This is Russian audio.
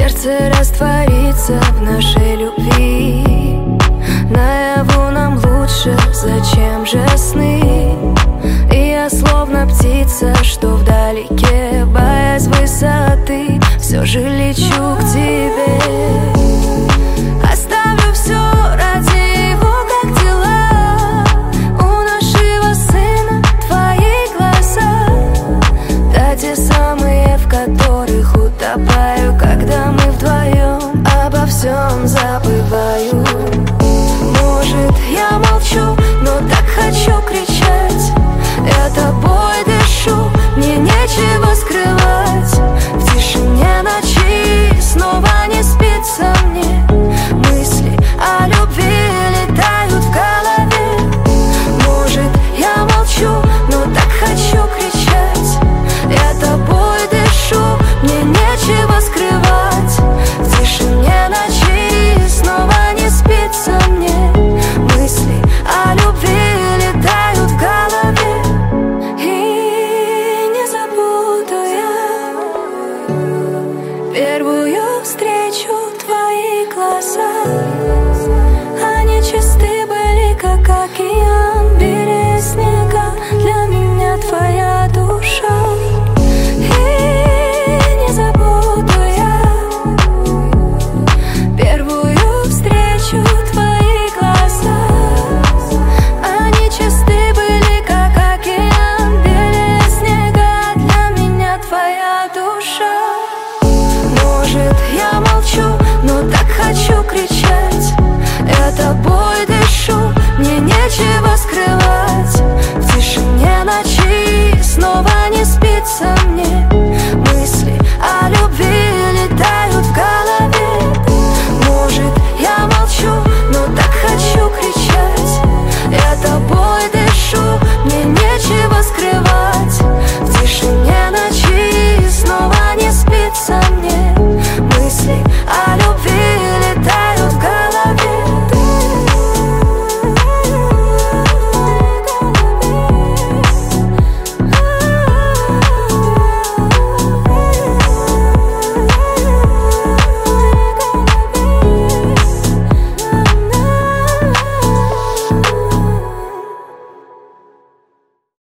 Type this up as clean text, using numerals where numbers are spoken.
Сердце растворится в нашей любви. Наяву нам лучше, зачем же сны? И я словно птица, что вдалеке, боясь высоты, все же лечу к тебе. Оставлю все ради его, как дела. У нашего сына твои глаза, да те самые, в которых утопаю, когда мы вдвоем обо всем забываю. Может, я молчу, но так хочу кричать. Я тобой дышу, мне нечего скрывать. В тишине ночи снова не спится мне. Мысли о любви летают в голове. Может, я молчу, но так хочу кричать. Я тобой дышу, мне нечего скрывать. В тишине ночи снова не спится мне. Мысли о любви летают в голове. И не забуду я первую встречу, твои глаза. Они чисты были, как океан, белее снега. Для меня твоя душа. И не забуду я первую встречу, твои глаза. Они чисты были, как океан, белее снега. Для меня твоя душа. Может, я молчу, но так хочу кричать. Я тобой дышу, мне нечего скрывать. В тишине ночи